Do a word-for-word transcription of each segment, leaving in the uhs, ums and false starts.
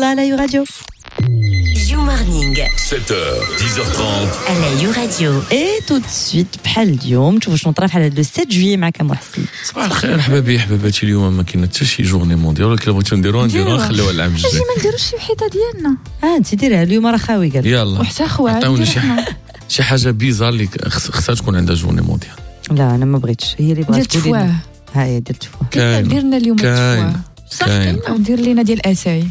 يلا على يو راديو. You Morning. sept heures, dix heures trente. على يو راديو. اي تو دو سويت بحال اليوم تشوفوا شنو طرا بحال لو سبعة جويي معك محسن. صباح الخير حبابي حباباتي. اليوم ما كاين حتى شي جورني مونديال ولكن بغيتو نديروها نديروها نخليوها العام الجاي. اجي ما نديروش شي وحده ديالنا. اه انت ديرها اليوم راه خاوي قال يلا وحتى خوات عطاوني شي شي حاجه بيزار اللي خصها تكون عندها جورني مونديال. لا انا ما بغيتش هي اللي بغات ديال تقول لي. التفواه. ها هي ديال التفواه. كاين ديرنا اليوم كاين التفواه كاين او دير لينا ديال الاساي.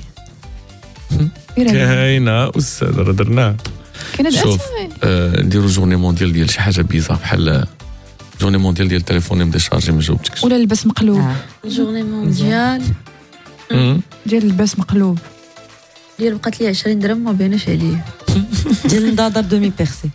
كاينه استاذ راه درناه. كاينه شوف الاساي آه، نديرو جورني مونديال ديال شي حاجه بيزار بحال جورني مونديال ديال التليفون مدي شارجي ما جاوبتكش. ولا البس مقلوب. آه. جورني مونديال مم. ديال البس مقلوب ديال بقات لي عشرين درهم ما بيناش عليه. ديال ندادر دومي بيرسي.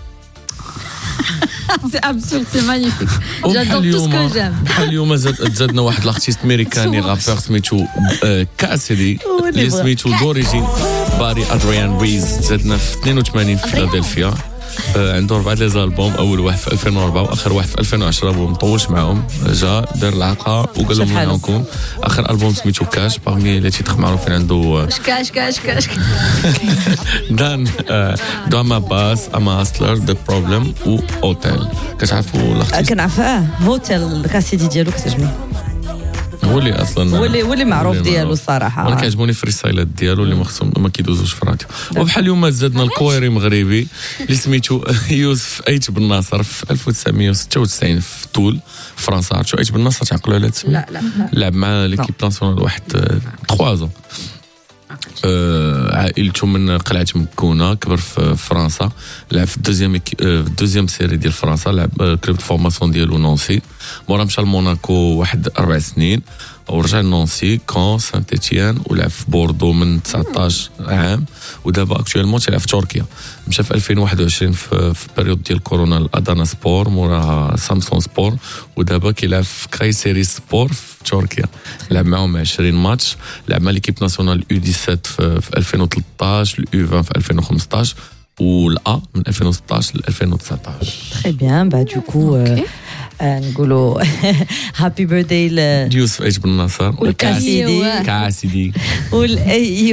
سي ابسورد سي مانيفيك. وبحال جادور تو سكو اليوم جام. بحال اليوم زاد تزادنا واحد الارتيست امريكاني غابور سميتو آه، كاسيدي اللي سميتو دوريجين باري ادريان ريز. تزادنا في اثنين وثمانين في فيلادلفيا. آه، عنده أربعة لي زالبوم، أول واحد في ألفين وأربعة وآخر واحد في ألفين وعشرة ومطولش معاهم. جا دار العاقة وقال لهم معاكم. آخر ألبوم سميتو كاش باغمي لي تيتر معروفين عنده كاش كاش كاش. دان داما باس أما هاسلر ذا بروبلم و أوتيل. كتعرفوا الأرتيست كنعرفاه هوتيل كاسيدي ديالو كتعجبني. هو اللي اصلا هو اللي هو اللي معروف ديالو وانا الصراحه. كيعجبوني الفريستايلات ديالو اللي مخصوم ما كيدوزوش في الراديو. وبحال اليوم زادنا الكويري مغربي اللي سميتو يوسف ايت بن ناصر في ألف وتسعمية وستة وتسعين في طول فرنسا. عرفتوا ايت بن ناصر تعقلوا على التسميه؟ لا لا لا. لعب مع ليكيب ناسيونال واحد ثلاثة زون. عائلته من قلعة مكونة، كبر في فرنسا، لعب في الدوزيام الدوزيام سيري ديال فرنسا، لعب كلوب فورماسيون ديالو نونسي. مورا مشى لموناكو واحد أربع سنين ورجع لنونسي كون سانت إتيان ولعب في بوردو من تسعطاش عام. ودابا اكطوالمون تيلعب في تركيا. مشى في ألفين وواحد وعشرين في في بيريود ديال كورونا لأدانا سبور موراها سامسون سبور. ودابا كيلعب في كايسيري سبور في تركيا. لعب معهم عشرين ماتش. لعب مع ليكيب ناسيونال يو سبعة عشر في, في ألفين وثلاثطاش، اليو عشرين في ألفين وخمسطاش والأ من ألفين وستطاش ل ألفين وتسعطاش. تري بيان. با دوكو نقولوا هابي بيرثداي يوسف ايش بن ناصر والكاسيدي كاسيدي وال